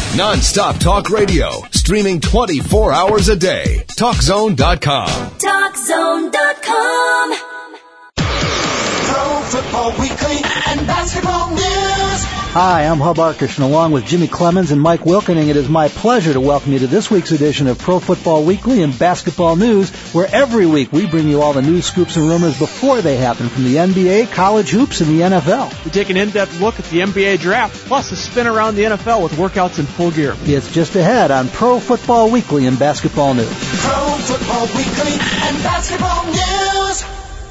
Non-stop talk radio, streaming 24 hours a day. TalkZone.com. TalkZone.com. Pro Football Weekly and basketball news. Hi, I'm Hub Arkush, and along with Jimmy Clemens and Mike Wilkening, it is my pleasure to welcome you to this week's edition of Pro Football Weekly and Basketball News, where every week we bring you all the news, scoops, and rumors before they happen from the NBA, college hoops, and the NFL. We take an in-depth look at the NBA draft, plus a spin around the NFL with workouts in full gear. It's just ahead on Pro Football Weekly and Basketball News. Pro Football Weekly and basketball news.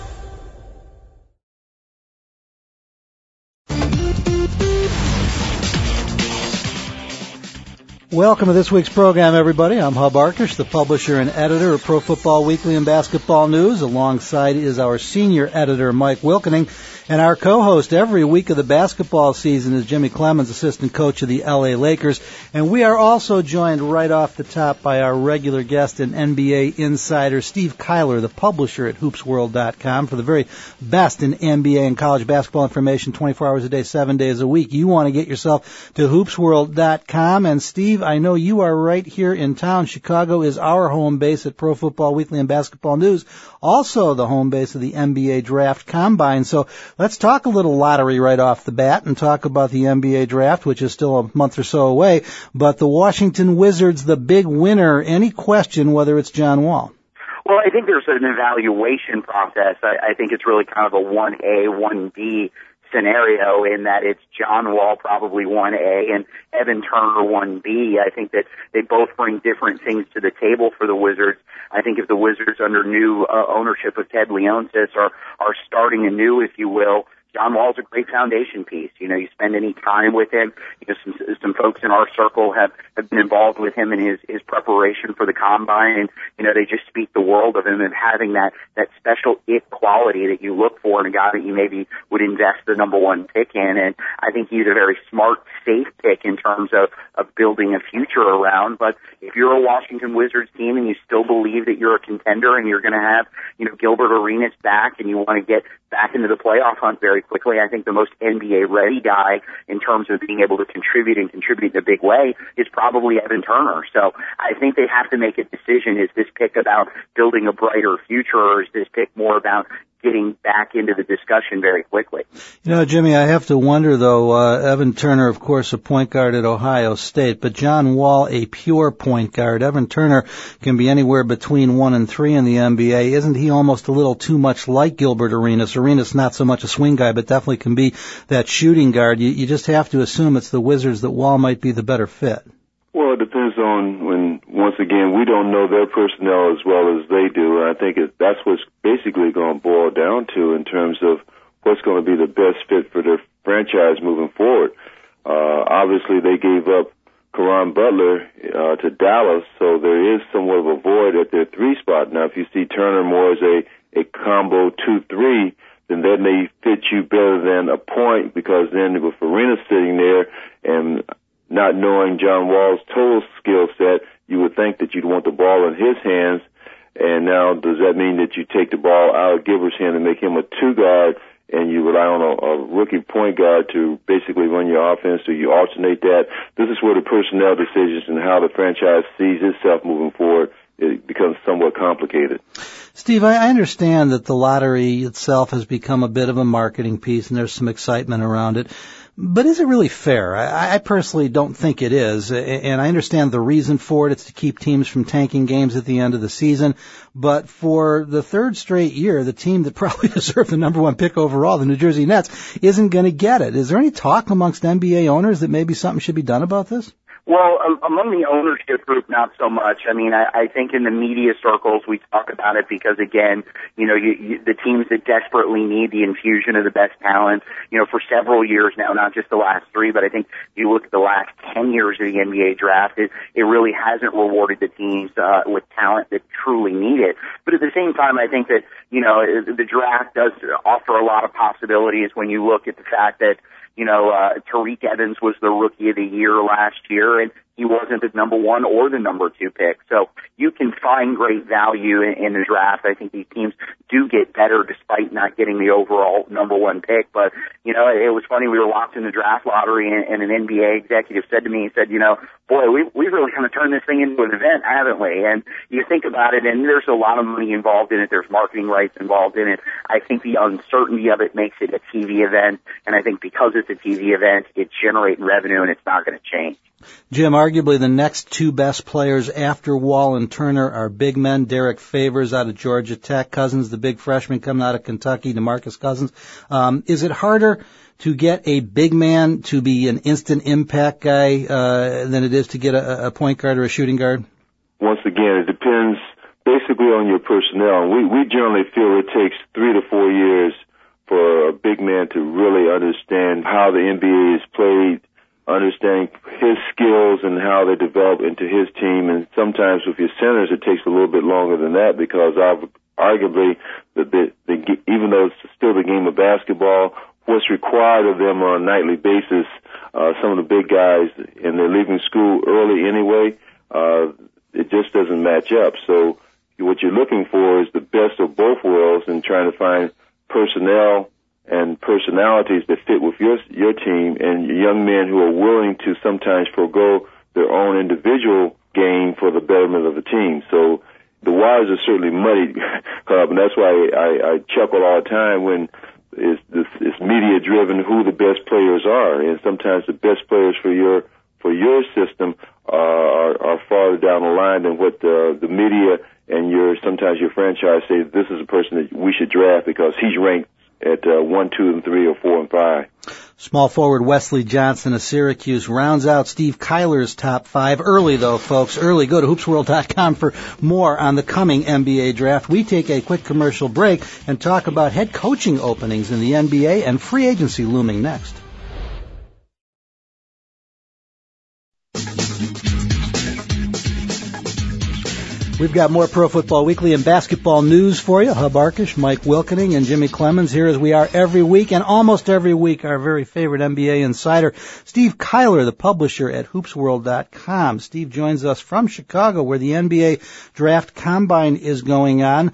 Welcome to this week's program, everybody. I'm Hub Arkush, the publisher and editor of Pro Football Weekly and Basketball News. Alongside is our senior editor, Mike Wilkening. And our co-host every week of the basketball season is Jimmy Clemens, assistant coach of the LA Lakers. And we are also joined right off the top by our regular guest and NBA insider, Steve Kyler, the publisher at HoopsWorld.com, for the very best in NBA and college basketball information 24 hours a day, 7 days a week. You want to get yourself to HoopsWorld.com. And Steve, I know you are right here in town. Chicago is our home base at Pro Football Weekly and Basketball News, also the home base of the NBA Draft Combine. So let's talk a little lottery right off the bat and talk about the NBA Draft, which is still a month or so away. But the Washington Wizards, the big winner, any question whether it's John Wall? Well, I think there's an evaluation process. I think it's really kind of a 1A, 1B scenario in that it's John Wall probably 1A and Evan Turner 1B. I think that they both bring different things to the table for the Wizards. I think if the Wizards under new ownership of Ted Leonsis are starting anew, if you will, John Wall's a great foundation piece. You know, you spend any time with him. You know, some folks in our circle have been involved with him in his preparation for the combine, and you know, they just speak the world of him and having that special it quality that you look for in a guy that you maybe would invest the number one pick in. And I think he's a very smart, safe pick in terms of building a future around. But if you're a Washington Wizards team and you still believe that you're a contender and you're going to have, you know, Gilbert Arenas back and you want to get back into the playoff hunt very quickly, I think the most NBA-ready guy in terms of being able to contribute in a big way is probably Evan Turner. So I think they have to make a decision. Is this pick about building a brighter future, or is this pick more about getting back into the discussion very quickly? You know, Jimmy, I have to wonder, though, Evan Turner, of course, a point guard at Ohio State, but John Wall, a pure point guard. Evan Turner can be anywhere between 1 and 3 in the NBA. Isn't he almost a little too much like Gilbert Arenas? Arenas not so much a swing guy, but definitely can be that shooting guard. You just have to assume it's the Wizards that Wall might be the better fit. Well, it depends on once again, we don't know their personnel as well as they do. And I think that's what's basically going to boil down to in terms of what's going to be the best fit for their franchise moving forward. Obviously, they gave up Caron Butler to Dallas, so there is somewhat of a void at their 3 spot. Now, if you see Turner more as a combo 2-3, then that may fit you better than a point, because then with Arenas sitting there and not knowing John Wall's total skill set, you would think that you'd want the ball in his hands. And now, does that mean that you take the ball out of Gilbert's hand and make him a 2-guard, and you rely on a rookie point guard to basically run your offense? Do you alternate that? This is where the personnel decisions and how the franchise sees itself moving forward, it becomes somewhat complicated. Steve, I understand that the lottery itself has become a bit of a marketing piece and there's some excitement around it. But is it really fair? I personally don't think it is, and I understand the reason for it. It's to keep teams from tanking games at the end of the season. But for the third straight year, the team that probably deserved the number 1 pick overall, the New Jersey Nets, isn't going to get it. Is there any talk amongst NBA owners that maybe something should be done about this? Well, among the ownership group, not so much. I mean, I think in the media circles we talk about it because, again, you know, the teams that desperately need the infusion of the best talent, you know, for several years now, not just the last 3, but I think you look at the last 10 years of the NBA draft, it really hasn't rewarded the teams with talent that truly need it. But at the same time, I think that, you know, the draft does offer a lot of possibilities when you look at the fact that, you know, Tariq Evans was the Rookie of the Year last year, and he wasn't the number 1 or the number 2 pick. So you can find great value in the draft. I think these teams do get better despite not getting the overall number 1 pick. But, you know, it was funny. We were watching the draft lottery, and an NBA executive said to me, he said, you know, boy, we've really kind of turned this thing into an event, haven't we? And you think about it, and there's a lot of money involved in it. There's marketing rights involved in it. I think the uncertainty of it makes it a TV event. And I think because it's a TV event, it's generating revenue, and it's not going to change. Jim, arguably the next 2 best players after Wall and Turner are big men. Derek Favors out of Georgia Tech, Cousins, the big freshman coming out of Kentucky, DeMarcus Cousins. Is it harder to get a big man to be an instant impact guy than it is to get a point guard or a shooting guard? Once again, it depends basically on your personnel. We generally feel it takes 3 to 4 years for a big man to really understand how the NBA is played, understanding his skills and how they develop into his team. And sometimes with your centers, it takes a little bit longer than that because arguably, even though it's still the game of basketball, what's required of them on a nightly basis, some of the big guys, and they're leaving school early anyway, it just doesn't match up. So what you're looking for is the best of both worlds and trying to find personnel and personalities that fit with your team, and young men who are willing to sometimes forego their own individual gain for the betterment of the team. So the waters are certainly muddied, and that's why I chuckle all the time when it's media driven who the best players are, and sometimes the best players for your system are farther down the line than what the media and sometimes your franchise say this is a person that we should draft because he's ranked at 1, 2, and 3, or 4 and 5. Small forward Wesley Johnson of Syracuse rounds out Steve Kyler's top 5. Early, though, folks. Early. Go to hoopsworld.com for more on the coming NBA draft. We take a quick commercial break and talk about head coaching openings in the NBA and free agency looming next. We've got more Pro Football Weekly and basketball news for you. Hub Arkush, Mike Wilkening, and Jimmy Clemens here as we are every week, and almost every week our very favorite NBA insider, Steve Kyler, the publisher at hoopsworld.com. Steve joins us from Chicago where the NBA Draft Combine is going on.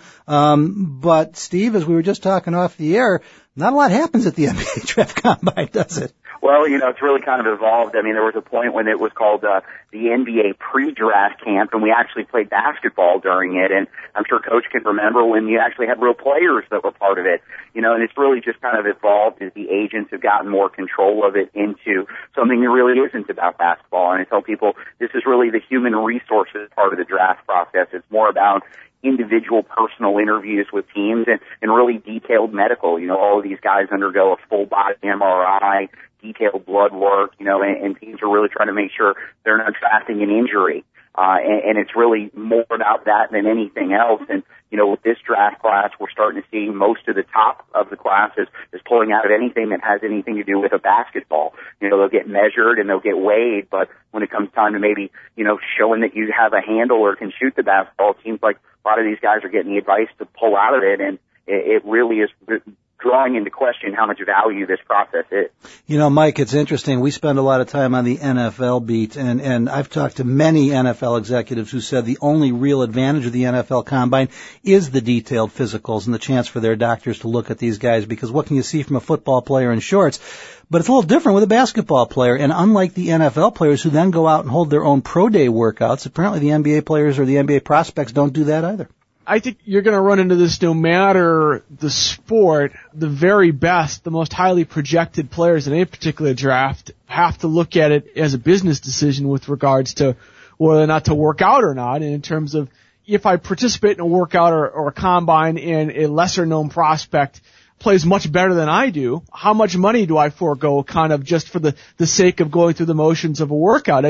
But Steve, as we were just talking off the air, not a lot happens at the NBA Draft Combine, does it? Well, you know, it's really kind of evolved. I mean, there was a point when it was called the NBA pre-draft camp, and we actually played basketball during it. And I'm sure Coach can remember when you actually had real players that were part of it. You know, and it's really just kind of evolved as the agents have gotten more control of it into something that really isn't about basketball. And I tell people this is really the human resources part of the draft process. It's more about individual personal interviews with teams and really detailed medical. You know, all of these guys undergo a full body MRI, detailed blood work, you know, and teams are really trying to make sure they're not drafting an injury. And it's really more about that than anything else. And, you know, with this draft class, we're starting to see most of the top of the class is pulling out of anything that has anything to do with a basketball. You know, they'll get measured and they'll get weighed, but when it comes time to maybe, you know, showing that you have a handle or can shoot the basketball, it seems like a lot of these guys are getting the advice to pull out of it, and it really is drawing into question how much value this process is. You know, Mike, it's interesting. We spend a lot of time on the NFL beat, and I've talked to many NFL executives who said the only real advantage of the NFL Combine is the detailed physicals and the chance for their doctors to look at these guys, because what can you see from a football player in shorts? But it's a little different with a basketball player, and unlike the NFL players who then go out and hold their own pro day workouts, apparently the NBA players or the NBA prospects don't do that either. I think you're going to run into this no matter the sport. The very best, the most highly projected players in any particular draft have to look at it as a business decision with regards to whether or not to work out or not. And in terms of if I participate in a workout or a combine and a lesser known prospect plays much better than I do, how much money do I forego kind of just for the sake of going through the motions of a workout?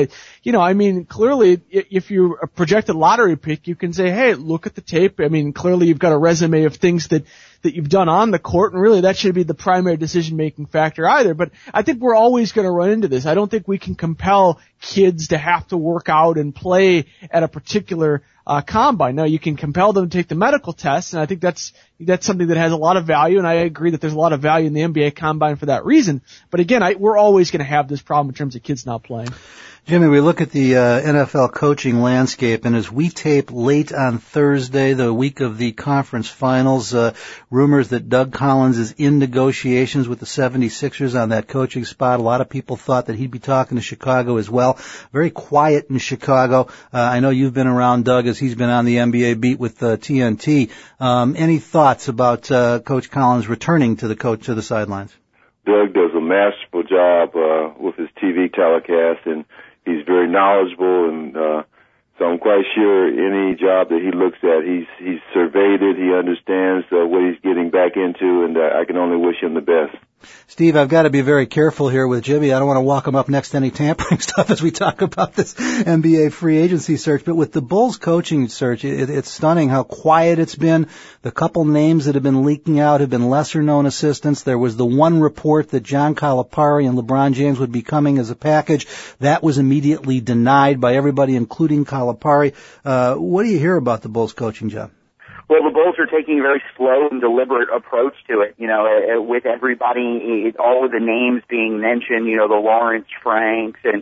Clearly, if you're a projected lottery pick, you can say, hey, look at the tape. I mean, clearly you've got a resume of things that you've done on the court, and really that should be the primary decision-making factor either. But I think we're always going to run into this. I don't think we can compel kids to have to work out and play at a particular combine. Now, you can compel them to take the medical tests, and I think that's something that has a lot of value, and I agree that there's a lot of value in the NBA Combine for that reason. But again, we're always going to have this problem in terms of kids not playing. Jimmy, we look at the NFL coaching landscape, and as we tape late on Thursday, the week of the conference finals, rumors that Doug Collins is in negotiations with the 76ers on that coaching spot. A lot of people thought that he'd be talking to Chicago as well. Very quiet in Chicago. I know you've been around Doug as he's been on the NBA beat with TNT. Any thoughts about Coach Collins returning to the sidelines? Doug does a masterful job with his TV telecast, and he's very knowledgeable, and so I'm quite sure any job that he looks at, he's surveyed it, he understands what he's getting back into, and I can only wish him the best. Steve, I've got to be very careful here with Jimmy. I don't want to walk him up next to any tampering stuff as we talk about this NBA free agency search. But with the Bulls coaching search, it's stunning how quiet it's been. The couple names that have been leaking out have been lesser-known assistants. There was the one report that John Calipari and LeBron James would be coming as a package. That was immediately denied by everybody, including Calipari. What do you hear about the Bulls coaching job? Well, the Bulls are taking a very slow and deliberate approach to it, with everybody, all of the names being mentioned, the Lawrence Franks and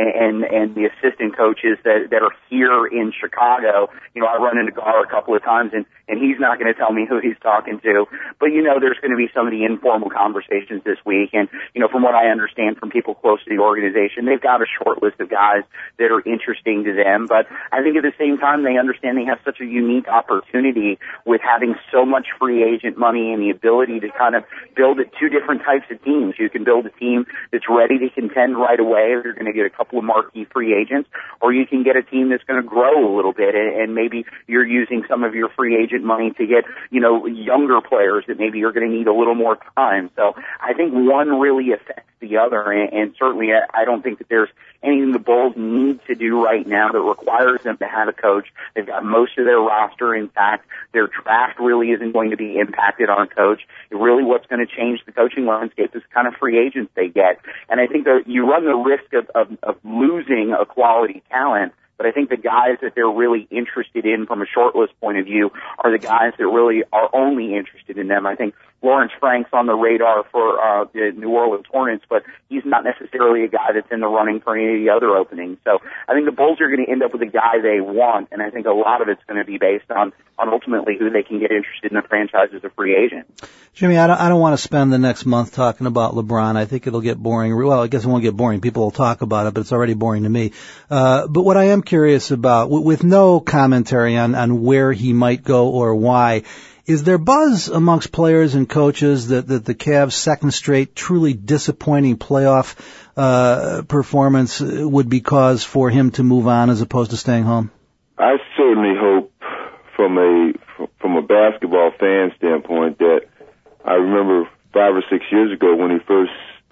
the assistant coaches that are here in Chicago. I run into Gar a couple of times and he's not going to tell me who he's talking to, but there's going to be some of the informal conversations this week. And, from what I understand from people close to the organization, they've got a short list of guys that are interesting to them. But I think at the same time, they understand they have such a unique opportunity with having so much free agent money and the ability to kind of build two different types of teams. You can build a team that's ready to contend right away if you're going to get a couple of marquee free agents, or you can get a team that's going to grow a little bit, and maybe you're using some of your free agent money to get, younger players that maybe you're going to need a little more time. So I think one really affects the other, and certainly I don't think that there's anything the Bulls need to do right now that requires them to have a coach. They've got most of their roster. In fact, their draft really isn't going to be impacted on a coach. Really what's going to change the coaching landscape is the kind of free agents they get. And I think that you run the risk of losing a quality talent. But I think the guys that they're really interested in from a shortlist point of view are the guys that really are only interested in them. I think Lawrence Frank's on the radar for the New Orleans Hornets, but he's not necessarily a guy that's in the running for any of the other openings. So I think the Bulls are going to end up with a guy they want, and I think a lot of it's going to be based on ultimately who they can get interested in the franchise as a free agent. Jimmy, I don't want to spend the next month talking about LeBron. I think it'll get boring. Well, I guess it won't get boring. People will talk about it, but it's already boring to me. But what I am curious about, with no commentary on where he might go or why, is there buzz amongst players and coaches that the Cavs' second straight truly disappointing playoff performance would be cause for him to move on as opposed to staying home? I certainly hope from a basketball fan standpoint that I remember 5 or 6 years ago when he first,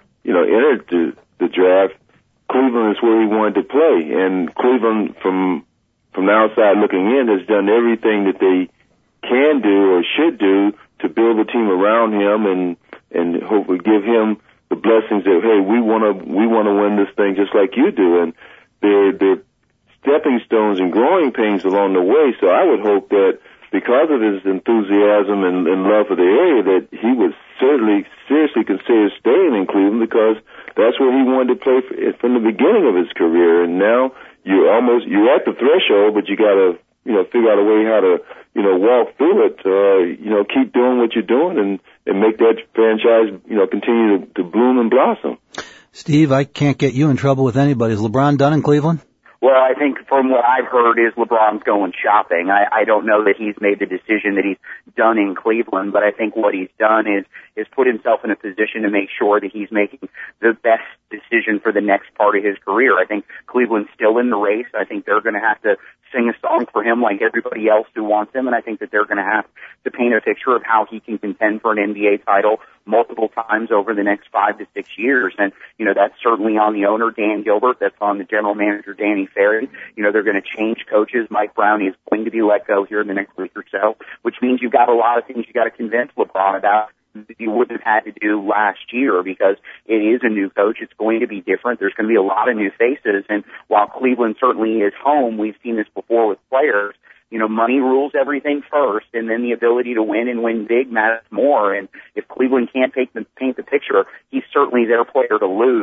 entered the draft, Cleveland is where he wanted to play, and Cleveland from the outside looking in has done everything that they can do or should do to build a team around him and hopefully give him the blessings of, hey, we want to win this thing just like you do. And they're stepping stones and growing pains along the way. So I would hope that because of his enthusiasm and love for the area, that he would certainly seriously consider staying in Cleveland, because that's where he wanted to play from the beginning of his career. And now you're at the threshold, but you got to figure out a way how to walk through it, keep doing what you're doing and make that franchise, continue to bloom and blossom. Steve, I can't get you in trouble with anybody. Is LeBron done in Cleveland? Well, I think from what I've heard is LeBron's going shopping. I don't know that he's made the decision that he's done in Cleveland, but I think what he's done is put himself in a position to make sure that he's making the best decision for the next part of his career. I think Cleveland's still in the race. I think they're going to have to sing a song for him like everybody else who wants him, and I think that they're going to have to paint a picture of how he can contend for an NBA title multiple times over the next 5 to 6 years. And, that's certainly on the owner, Dan Gilbert. That's on the general manager, Danny Ferry. They're going to change coaches. Mike Brown is going to be let go here in the next week or so, which means you've got a lot of things you got to convince LeBron about that you wouldn't have had to do last year, because it is a new coach. It's going to be different. There's going to be a lot of new faces. And while Cleveland certainly is home, we've seen this before with players. Money rules everything first, and then the ability to win and win big matters more. And if Cleveland can't paint the picture, he's certainly their player to lose.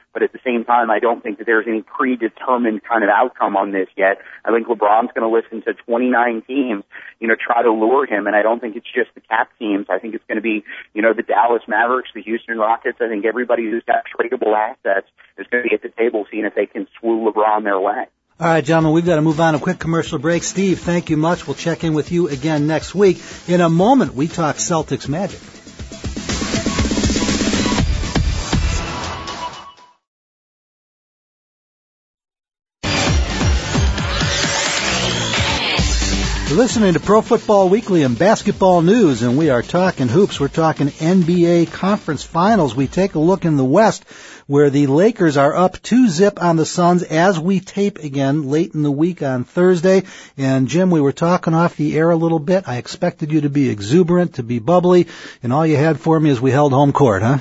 But at the same time, I don't think that there's any predetermined kind of outcome on this yet. I think LeBron's going to listen to 29 teams, try to lure him, and I don't think it's just the cap teams. I think it's going to be, the Dallas Mavericks, the Houston Rockets. I think everybody who's got tradable assets is going to be at the table seeing if they can swoo LeBron their way. All right, gentlemen, we've got to move on to a quick commercial break. Steve, thank you much. We'll check in with you again next week. In a moment, we talk Celtics Magic. You're listening to Pro Football Weekly and basketball news, and we are talking hoops. We're talking NBA Conference Finals. We take a look in the West, where the Lakers are up 2-0 on the Suns as we tape again late in the week on Thursday. And Jim, we were talking off the air a little bit. I expected you to be exuberant, to be bubbly, and all you had for me is we held home court, huh?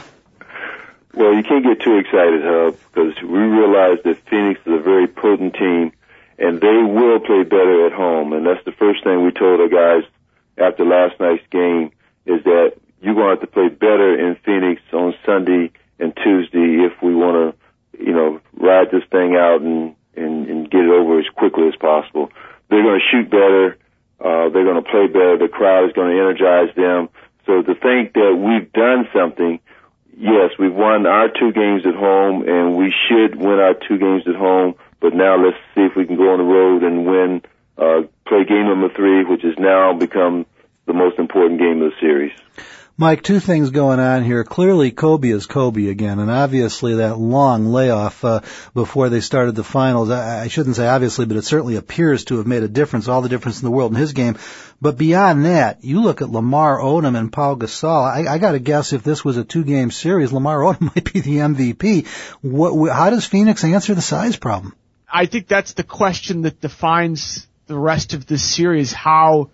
Well, you can't get too excited, Hub, because we realize that Phoenix is a very potent team, and they will play better at home. And that's the first thing we told our guys after last night's game, is that you're going to have to play better in Phoenix on Sunday and Tuesday if we want to, ride this thing out and get it over as quickly as possible. They're going to shoot better. They're going to play better. The crowd is going to energize them. So to think that we've done something, yes, we've won our 2 games at home, and we should win our 2 games at home. But now let's see if we can go on the road and win, play game number 3, which has now become the most important game of the series. Mike, 2 things going on here. Clearly, Kobe is Kobe again, and obviously that long layoff before they started the finals, I shouldn't say obviously, but it certainly appears to have made a difference, all the difference in the world in his game. But beyond that, you look at Lamar Odom and Pau Gasol. I got to guess if this was a 2-game series, Lamar Odom might be the MVP. How does Phoenix answer the size problem? I think that's the question that defines the rest of this series, how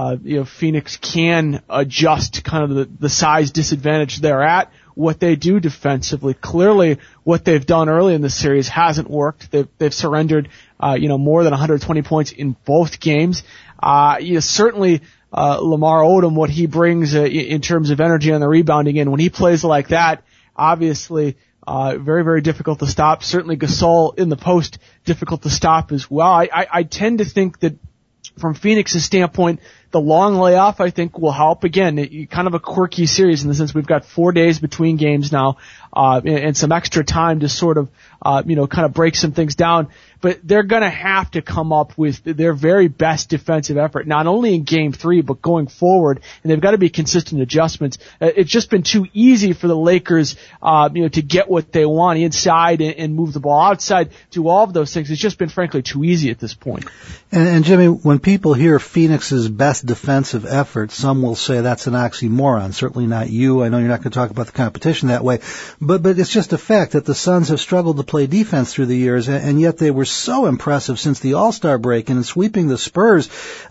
Phoenix can adjust kind of the size disadvantage they're at, what they do defensively. Clearly, what they've done early in the series hasn't worked. They've surrendered, more than 120 points in both games. Certainly, Lamar Odom, what he brings in terms of energy on the rebounding end, when he plays like that, obviously, very, very difficult to stop. Certainly Gasol in the post, difficult to stop as well. I tend to think that from Phoenix's standpoint, the long layoff, I think, will help. Again, kind of a quirky series in the sense we've got 4 days between games now, and some extra time to sort of, kind of break some things down. But they're gonna have to come up with their very best defensive effort, not only in Game 3, but going forward. And they've got to be consistent adjustments. It's just been too easy for the Lakers, to get what they want inside and move the ball outside, do all of those things. It's just been, frankly, too easy at this point. And Jimmy, when people hear Phoenix's best defensive effort, some will say that's an oxymoron. Certainly not you. I know you're not going to talk about the competition that way. But it's just a fact that the Suns have struggled to play defense through the years, and yet they were so impressive since the All-Star break and in sweeping the Spurs.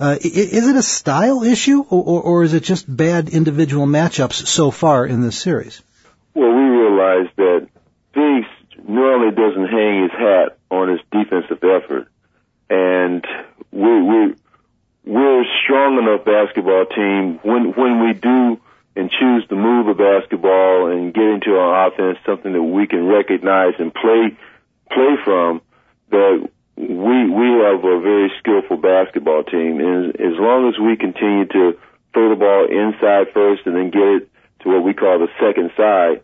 Is it a style issue, or is it just bad individual matchups so far in this series? Well, we realize that Phoenix normally doesn't hang his hat on his defensive effort, and we're a strong enough basketball team when we do and choose to move the basketball and get into our offense, something that we can recognize and play from, that we have a very skillful basketball team. And as long as we continue to throw the ball inside first and then get it to what we call the second side,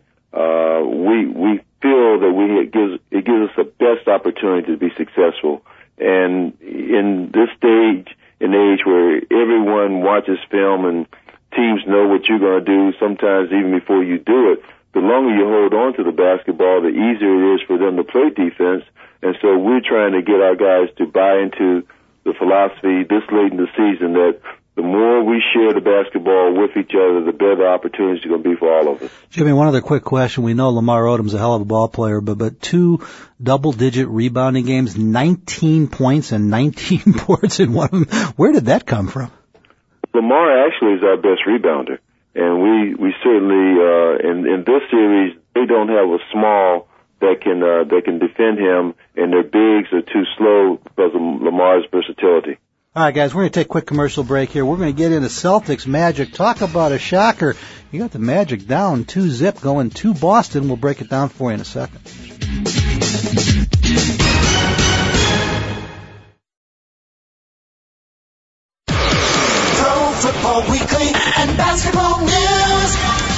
we feel that it gives us the best opportunity to be successful. And in this stage and age where everyone watches film and teams know what you're going to do, sometimes even before you do it, the longer you hold on to the basketball, the easier it is for them to play defense. And so we're trying to get our guys to buy into the philosophy this late in the season that the more we share the basketball with each other, the better the opportunities are going to be for all of us. Jimmy, one other quick question. We know Lamar Odom's a hell of a ball player, but 2 double-digit rebounding games, 19 points and 19 boards in one of them. Where did that come from? Lamar actually is our best rebounder, and we certainly in this series they don't have a small that can defend him, and their bigs are too slow because of Lamar's versatility. All right, guys, we're going to take a quick commercial break here. We're going to get into Celtics Magic. Talk about a shocker. You got the Magic down 2-0 going to Boston. We'll break it down for you in a second. Pro Football Weekly and basketball news.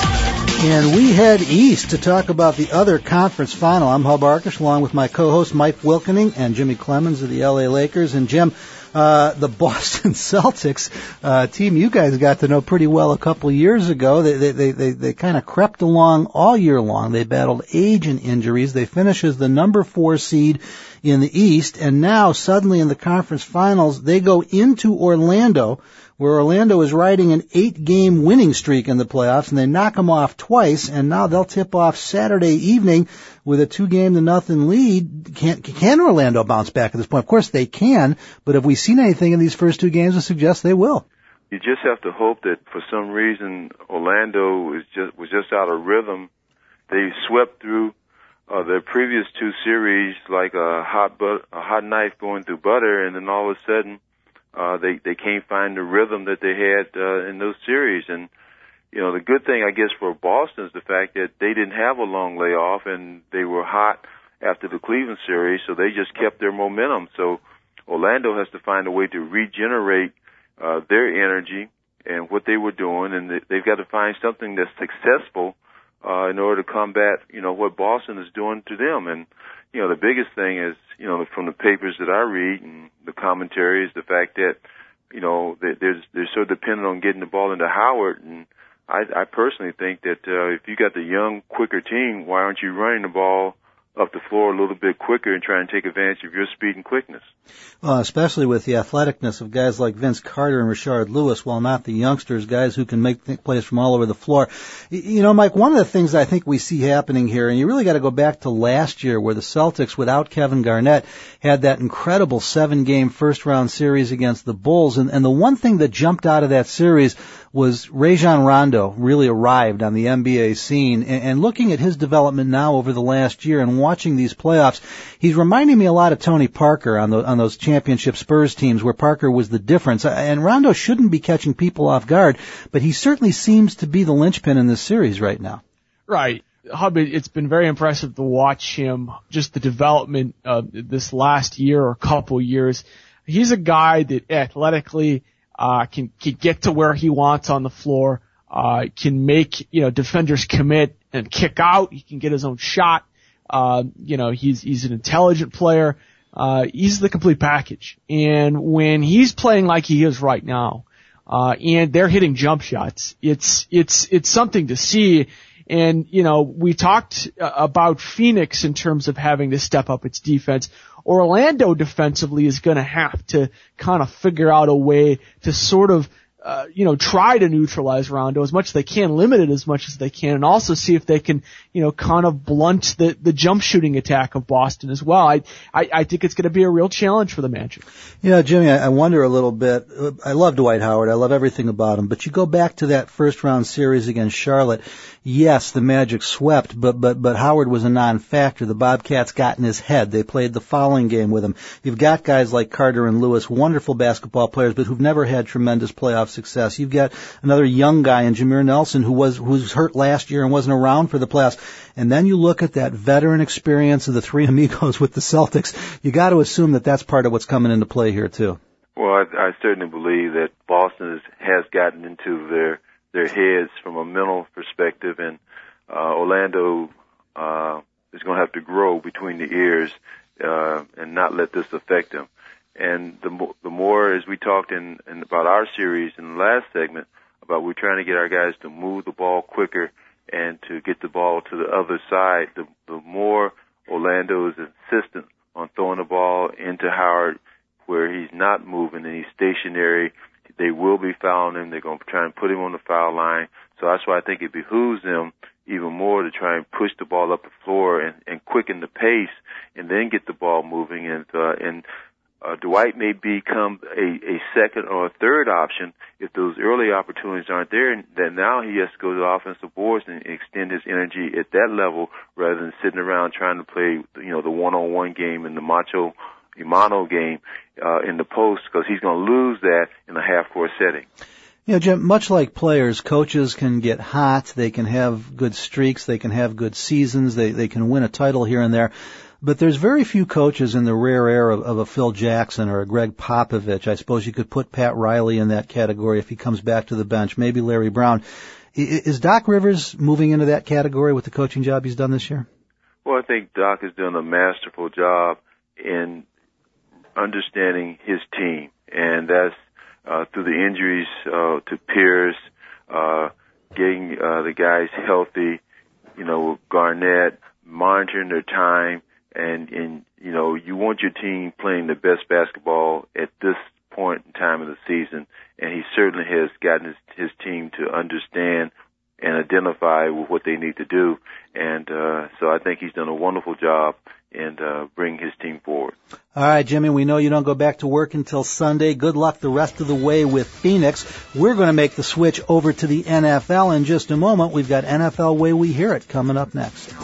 And we head east to talk about the other conference final. I'm Hub Arkush, along with my co-host Mike Wilkening and Jimmy Clemens of the LA Lakers. And Jim, the Boston Celtics team you guys got to know pretty well a couple years ago. They kind of crept along all year long. They battled age and injuries. They finish as the number 4 seed in the East, and now suddenly in the conference finals they go into Orlando, where Orlando is riding an 8-game winning streak in the playoffs, and they knock them off twice, and now they'll tip off Saturday evening with a 2-0 lead. Can Orlando bounce back at this point? Of course they can, but have we seen anything in these first 2 games that suggests they will? You just have to hope that for some reason Orlando was just out of rhythm. They swept through their previous 2 series like a hot knife going through butter, and then all of a sudden they can't find the rhythm that they had in those series. And you know, the good thing I guess for Boston is the fact that they didn't have a long layoff and they were hot after the Cleveland series, so they just kept their momentum. So Orlando has to find a way to regenerate their energy and what they were doing, and they've got to find something that's successful in order to combat, you know, what Boston is doing to them. And, you know, the biggest thing is, you know, from the papers that I read and the commentaries, the fact that, you know, they're so dependent on getting the ball into Howard. And I personally think that if you got the young, quicker team, why aren't you running the ball up the floor a little bit quicker and try and take advantage of your speed and quickness? Well, especially with the athleticness of guys like Vince Carter and Rashard Lewis, while not the youngsters, guys who can make plays from all over the floor. You know, Mike, one of the things I think we see happening here, and you really got to go back to last year where the Celtics, without Kevin Garnett, had that incredible 7-game first-round series against the Bulls. And the one thing that jumped out of that series was Rajon Rondo really arrived on the NBA scene. And looking at his development now over the last year and watching these playoffs, he's reminding me a lot of Tony Parker on those championship Spurs teams where Parker was the difference. And Rondo shouldn't be catching people off guard, but he certainly seems to be the linchpin in this series right now. Right. Hub, it's been very impressive to watch him, just the development this last year or couple years. He's a guy that athletically can get to where he wants on the floor, can make, you know, defenders commit and kick out. He can get his own shot. You know, he's an intelligent player. He's the complete package. And when he's playing like he is right now, and they're hitting jump shots, it's something to see. And, you know, we talked about Phoenix in terms of having to step up its defense. Orlando defensively is going to have to kind of figure out a way to sort of, you know, try to neutralize Rondo as much as they can, limit it as much as they can, and also see if they can, you know, kind of blunt the jump shooting attack of Boston as well. I think it's going to be a real challenge for the Magic. You know, Jimmy, I wonder a little bit. I love Dwight Howard. I love everything about him. But you go back to that first round series against Charlotte. Yes, the Magic swept, but Howard was a non-factor. The Bobcats got in his head. They played the following game with him. You've got guys like Carter and Lewis, wonderful basketball players, but who've never had tremendous playoff success. You've got another young guy in Jameer Nelson who's hurt last year and wasn't around for the playoffs. And then you look at that veteran experience of the three amigos with the Celtics. You got to assume that that's part of what's coming into play here too. Well, I certainly believe that Boston has gotten into their heads from a mental perspective, and Orlando is going to have to grow between the ears and not let this affect them. And the more, as we talked in about our series in the last segment, about we're trying to get our guys to move the ball quicker and to get the ball to the other side, the more Orlando is insistent on throwing the ball into Howard where he's not moving and he's stationary, they will be fouling him. They're going to try and put him on the foul line. So that's why I think it behooves them even more to try and push the ball up the floor and quicken the pace and then get the ball moving. And Dwight may become a second or a third option if those early opportunities aren't there. And then now he has to go to the offensive boards and extend his energy at that level rather than sitting around trying to play, you know, the one-on-one game and the Imano game in the post, because he's going to lose that in a half-court setting. You know, Jim, much like players, coaches can get hot, they can have good streaks, they can have good seasons, they can win a title here and there. But there's very few coaches in the rare air of a Phil Jackson or a Greg Popovich. I suppose you could put Pat Riley in that category if he comes back to the bench, maybe Larry Brown. Is Doc Rivers moving into that category with the coaching job he's done this year? Well, I think Doc has done a masterful job in understanding his team, and that's through the injuries to Pierce, getting the guys healthy, Garnett, monitoring their time, and you want your team playing the best basketball at this point in time of the season, and he certainly has gotten his team to understand and identify with what they need to do, and so I think he's done a wonderful job in bringing his team forward. All right, Jimmy, we know you don't go back to work until Sunday. Good luck the rest of the way with Phoenix. We're going to make the switch over to the NFL in just a moment. We've got NFL Way We Hear It coming up next.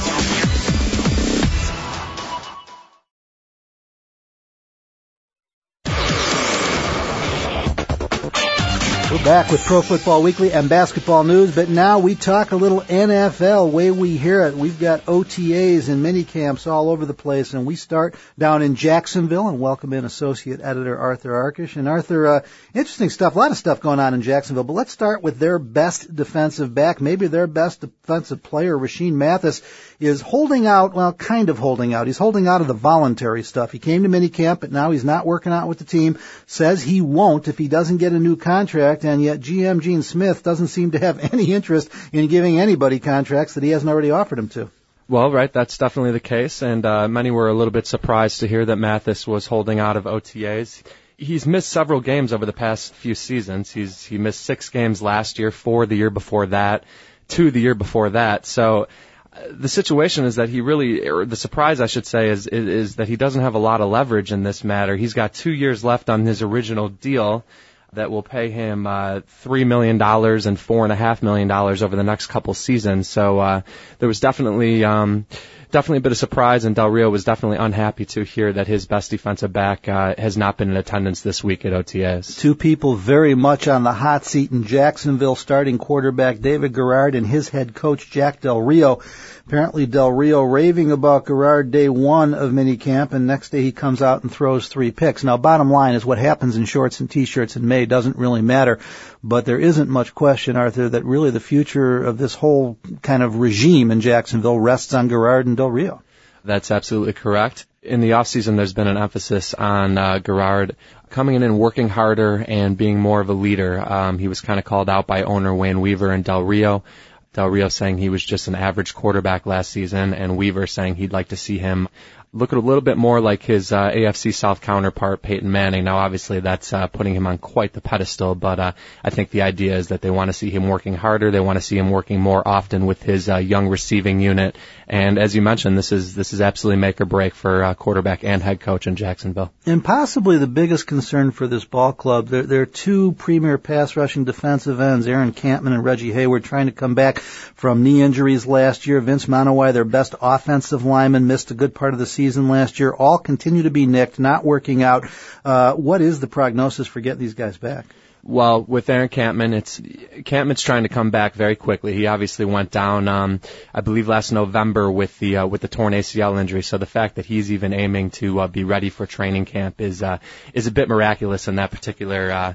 We're back with Pro Football Weekly and basketball news, but now we talk a little NFL, way we hear it. We've got OTAs and mini camps all over the place, and we start down in Jacksonville and welcome in Associate Editor Arthur Arkish. And Arthur, interesting stuff, a lot of stuff going on in Jacksonville, but let's start with their best defensive back, maybe their best defensive player, Rashean Mathis, is holding out, well, kind of holding out. He's holding out of the voluntary stuff. He came to minicamp, but now he's not working out with the team, says he won't if he doesn't get a new contract, and yet GM Gene Smith doesn't seem to have any interest in giving anybody contracts that he hasn't already offered him to. Well, right, that's definitely the case, and many were a little bit surprised to hear that Mathis was holding out of OTAs. He's missed several games over the past few seasons. He missed 6 games last year, 4 the year before that, 2 the year before that. So the situation is that he really, or the surprise I should say, is that he doesn't have a lot of leverage in this matter. He's got 2 years left on his original deal that will pay him $3 million and $4.5 million over the next couple seasons. So there was definitely a bit of surprise, and Del Rio was definitely unhappy to hear that his best defensive back has not been in attendance this week at OTAs. 2 people very much on the hot seat in Jacksonville, starting quarterback David Garrard and his head coach Jack Del Rio. Apparently Del Rio raving about Garrard day 1 of minicamp, and next day he comes out and throws 3 picks. Now, bottom line is what happens in shorts and T-shirts in May doesn't really matter, but there isn't much question, Arthur, that really the future of this whole kind of regime in Jacksonville rests on Garrard and Del Rio. That's absolutely correct. In the offseason, there's been an emphasis on Garrard coming in and working harder and being more of a leader. He was kind of called out by owner Wayne Weaver and Del Rio. Del Rio saying he was just an average quarterback last season, and Weaver saying he'd like to see him look a little bit more like his AFC South counterpart, Peyton Manning. Now, obviously, that's putting him on quite the pedestal, but I think the idea is that they want to see him working harder. They want to see him working more often with his young receiving unit. And as you mentioned, this is absolutely make or break for quarterback and head coach in Jacksonville. And possibly the biggest concern for this ball club, there are 2 premier pass rushing defensive ends, Aaron Campman and Reggie Hayward, trying to come back from knee injuries last year. Vince Monowai, their best offensive lineman, missed a good part of the season last year. All continue to be nicked, not working out. What is the prognosis for getting these guys back? Well, with Aaron Campman's trying to come back very quickly. He obviously went down, I believe last November with the torn ACL injury. So the fact that he's even aiming to be ready for training camp is a bit miraculous in that particular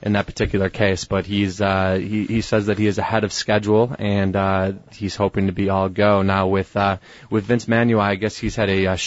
case. But he says that he is ahead of schedule, and he's hoping to be all go. Now with Vince Monowai, I guess he's had a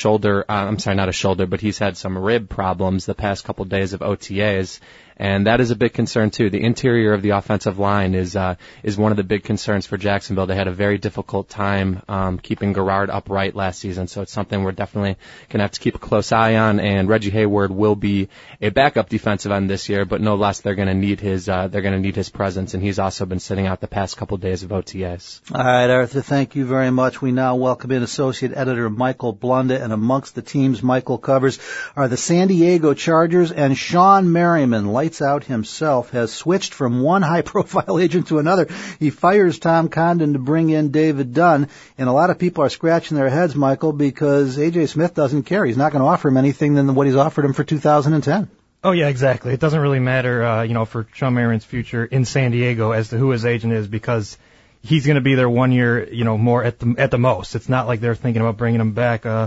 he's had some rib problems the past couple days of OTAs. And that is a big concern too. The interior of the offensive line is one of the big concerns for Jacksonville. They had a very difficult time keeping Garrard upright last season, so it's something we're definitely gonna have to keep a close eye on. And Reggie Hayward will be a backup defensive end this year, but no less they're gonna need his presence, and he's also been sitting out the past couple days of OTAs. All right, Arthur, thank you very much. We now welcome in Associate Editor Michael Blunda, and amongst the teams Michael covers are the San Diego Chargers, and Sean Merriman, lights out himself, has switched from one high-profile agent to another. He fires Tom Condon to bring in David Dunn, and a lot of people are scratching their heads, Michael, because A.J. Smith doesn't care. He's not going to offer him anything than what he's offered him for 2010. Oh, yeah, exactly. It doesn't really matter, for Sean Merriman's future in San Diego as to who his agent is, because he's going to be there 1 year, more at the most. It's not like they're thinking about bringing him back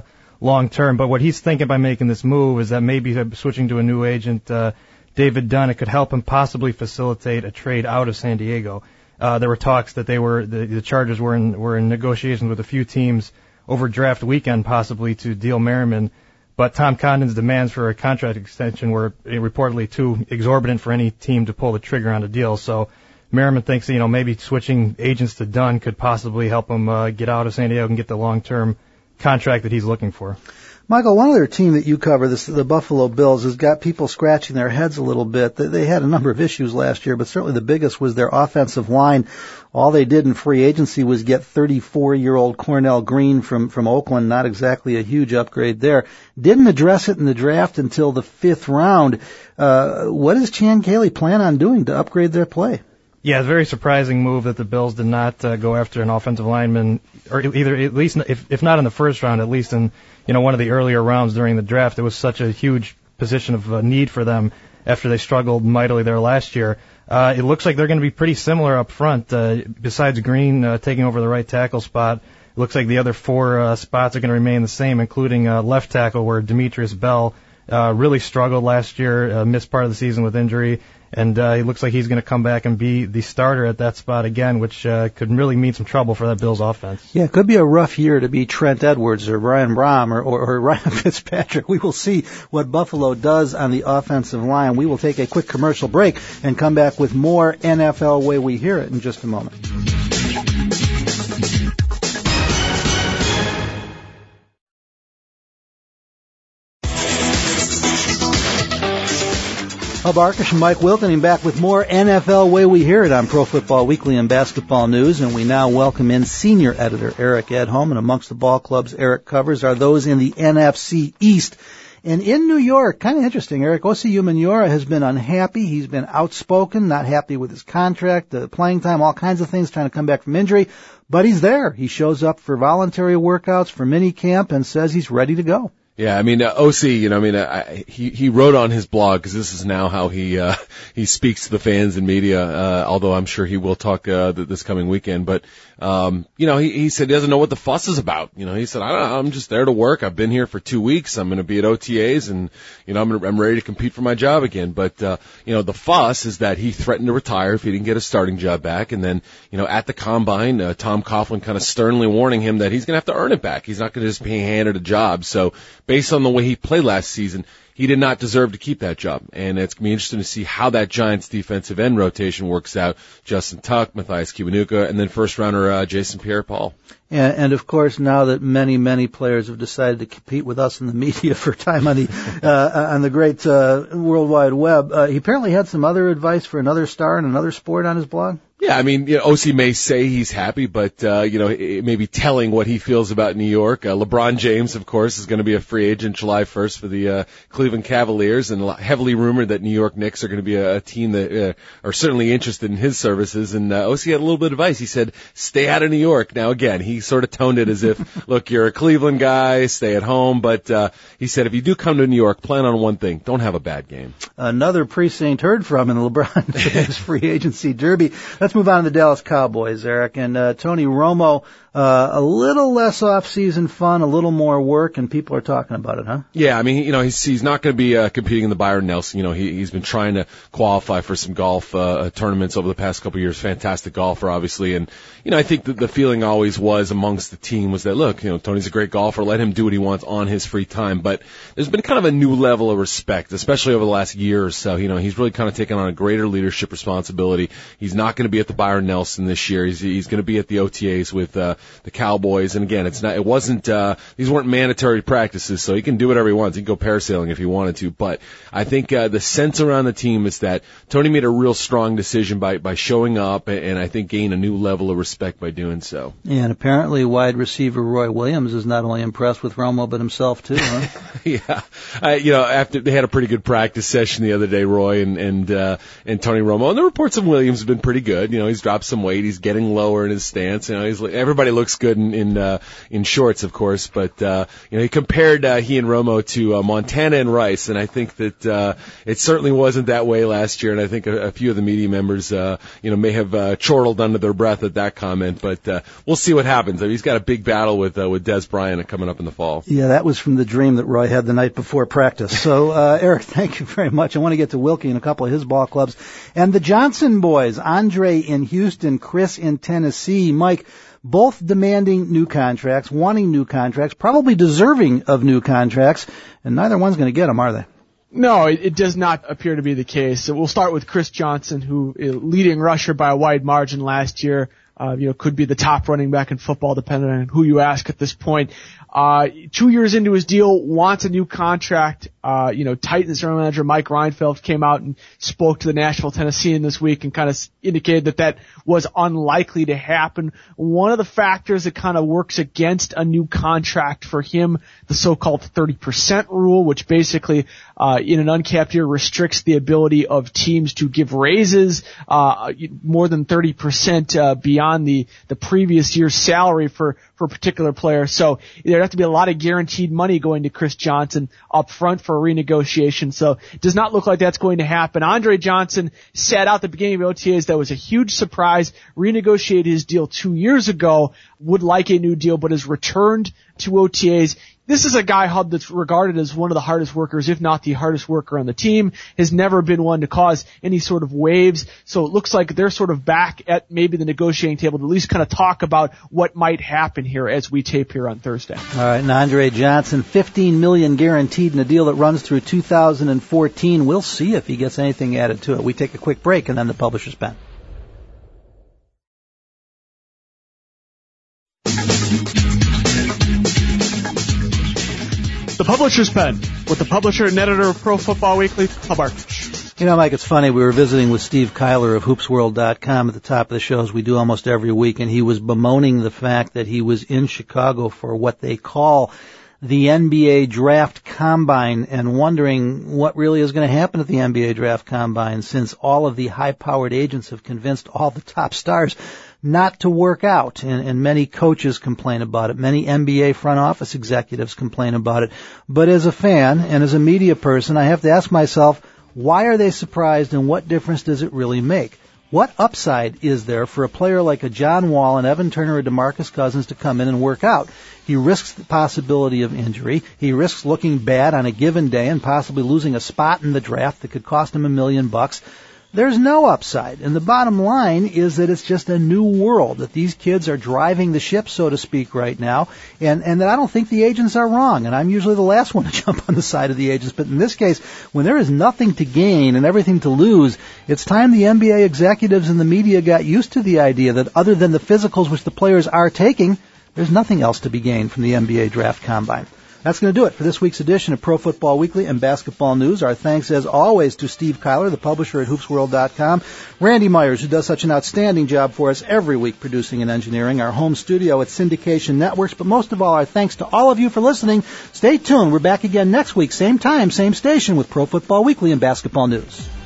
long term. But what he's thinking by making this move is that maybe switching to a new agent, David Dunn, it could help him possibly facilitate a trade out of San Diego. There were talks that the Chargers were in negotiations with a few teams over draft weekend possibly to deal Merriman, but Tom Condon's demands for a contract extension were reportedly too exorbitant for any team to pull the trigger on a deal. So Merriman thinks maybe switching agents to Dunn could possibly help him get out of San Diego and get the long-term contract that he's looking for. Michael, one other team that you cover, the Buffalo Bills, has got people scratching their heads a little bit. They had a number of issues last year, but certainly the biggest was their offensive line. All they did in free agency was get 34-year-old Cornell Green from Oakland, not exactly a huge upgrade there. Didn't address it in the draft until the 5th round. What does Chan Gailey plan on doing to upgrade their play? Yeah, it's a very surprising move that the Bills did not go after an offensive lineman, or either at least if not in the first round, at least in one of the earlier rounds during the draft. It was such a huge position of need for them after they struggled mightily there last year. It looks like they're going to be pretty similar up front. Besides Green taking over the right tackle spot, it looks like the other 4 spots are going to remain the same, including left tackle where Demetrius Bell really struggled last year, missed part of the season with injury. And it looks like he's going to come back and be the starter at that spot again, which could really mean some trouble for that Bills offense. Yeah, it could be a rough year to be Trent Edwards or Brian Brom or Ryan Fitzpatrick. We will see what Buffalo does on the offensive line. We will take a quick commercial break and come back with more NFL Way We Hear It in just a moment. Hub Arkush and Mike Wilkening back with more NFL Way We Hear It on Pro Football Weekly and Basketball News, and we now welcome in senior editor Eric Edholm, and amongst the ball clubs Eric covers are those in the NFC East. And in New York, kind of interesting, Eric, Osi Umenyiora has been unhappy. He's been outspoken, not happy with his contract, the playing time, all kinds of things, trying to come back from injury. But he's there. He shows up for voluntary workouts, for mini camp, and says he's ready to go. Yeah, I mean, OC, he wrote on his blog, because this is now how he speaks to the fans and media, although I'm sure he will talk this coming weekend. But he said he doesn't know what the fuss is about. He said, I'm just there to work. I've been here for 2 weeks. I'm going to be at OTAs, and I'm ready to compete for my job again. But the fuss is that he threatened to retire if he didn't get a starting job back, and then at the combine, Tom Coughlin kind of sternly warning him that he's going to have to earn it back. He's not going to just be handed a job. So based on the way he played last season, he did not deserve to keep that job. And it's going to be interesting to see how that Giants defensive end rotation works out. Justin Tuck, Matthias Kiwanuka, and then first rounder Jason Pierre-Paul. And of course, now that many players have decided to compete with us in the media for time on the great World Wide Web, he apparently had some other advice for another star in another sport on his blog. Yeah, I mean, OC may say he's happy, but, it may be telling what he feels about New York. LeBron James, of course, is going to be a free agent July 1st for the Cleveland Cavaliers, and heavily rumored that New York Knicks are going to be a team that are certainly interested in his services. And OC had a little bit of advice. He said, stay out of New York. Now, again, he sort of toned it as if, look, you're a Cleveland guy, stay at home. But he said, if you do come to New York, plan on one thing. Don't have a bad game. Another precinct heard from in the LeBron James free agency derby. Let's move on to the Dallas Cowboys, Eric. And Tony Romo, a little less off-season fun, a little more work, and people are talking about it, huh? Yeah, I mean, he's not going to be competing in the Byron Nelson. He's been trying to qualify for some golf tournaments over the past couple of years. Fantastic golfer, obviously. And, I think that the feeling always was amongst the team was that, look, Tony's a great golfer. Let him do what he wants on his free time. But there's been kind of a new level of respect, especially over the last year or so. He's really kind of taken on a greater leadership responsibility. He's not going to be at the Byron Nelson this year. He's going to be at the OTAs with the Cowboys. And again, these weren't mandatory practices, so he can do whatever he wants. He can go parasailing if he wanted to. But I think the sense around the team is that Tony made a real strong decision by showing up, and I think gained a new level of respect by doing so. And apparently wide receiver Roy Williams is not only impressed with Romo, but himself too, huh? Yeah. After they had a pretty good practice session the other day, Roy and Tony Romo, and the reports of Williams have been pretty good. good. He's dropped some weight. He's getting lower in his stance. Everybody looks good in shorts, of course, but he compared he and Romo to Montana and Rice, and I think that it certainly wasn't that way last year. And I think a few of the media members, may have chortled under their breath at that comment. But we'll see what happens. He's got a big battle with Des Bryant coming up in the fall. Yeah, that was from the dream that Roy had the night before practice. So, Eric, thank you very much. I want to get to Wilkie and a couple of his ball clubs. And the Johnson boys, Andre in Houston, Chris in Tennessee. Mike, both demanding new contracts, wanting new contracts, probably deserving of new contracts, and neither one's going to get them, are they? No, it does not appear to be the case. So we'll start with Chris Johnson, who leading rusher by a wide margin last year. Could be the top running back in football, depending on who you ask at this point. 2 years into his deal, wants a new contract. Titans general manager Mike Reinfeldt came out and spoke to the Nashville Tennessean this week and kind of indicated that was unlikely to happen. One of the factors that kind of works against a new contract for him, the so-called 30% rule, which basically, in an uncapped year restricts the ability of teams to give raises, more than 30%, beyond the previous year's salary for a particular player. So there'd have to be a lot of guaranteed money going to Chris Johnson up front for a renegotiation. So it does not look like that's going to happen. Andre Johnson sat out the beginning of OTAs. That was a huge surprise. Renegotiated his deal 2 years ago. Would like a new deal, but has returned to OTAs. This is a guy, Hub, that's regarded as one of the hardest workers, if not the hardest worker on the team, has never been one to cause any sort of waves. So it looks like they're sort of back at maybe the negotiating table to at least kind of talk about what might happen here as we tape here on Thursday. All right, and Andre Johnson, $15 million guaranteed in a deal that runs through 2014. We'll see if he gets anything added to it. We take a quick break and then the publisher's pen. The Publisher's Pen, with the publisher and editor of Pro Football Weekly, Hub Arkush. Mike, it's funny. We were visiting with Steve Kyler of HoopsWorld.com at the top of the show, as we do almost every week, and he was bemoaning the fact that he was in Chicago for what they call the NBA Draft Combine and wondering what really is going to happen at the NBA Draft Combine, since all of the high-powered agents have convinced all the top stars not to work out, and many coaches complain about it. Many NBA front office executives complain about it. But as a fan and as a media person, I have to ask myself, why are they surprised, and what difference does it really make? What upside is there for a player like a John Wall, and Evan Turner, or DeMarcus Cousins to come in and work out? He risks the possibility of injury. He risks looking bad on a given day and possibly losing a spot in the draft that could cost him $1 million. There's no upside. And the bottom line is that it's just a new world, that these kids are driving the ship, so to speak, right now, and that I don't think the agents are wrong. And I'm usually the last one to jump on the side of the agents. But in this case, when there is nothing to gain and everything to lose, it's time the NBA executives and the media got used to the idea that other than the physicals which the players are taking, there's nothing else to be gained from the NBA Draft Combine. That's going to do it for this week's edition of Pro Football Weekly and Basketball News. Our thanks, as always, to Steve Kyler, the publisher at HoopsWorld.com, Randy Myers, who does such an outstanding job for us every week producing and engineering, our home studio at Syndication Networks, but most of all, our thanks to all of you for listening. Stay tuned. We're back again next week, same time, same station, with Pro Football Weekly and Basketball News.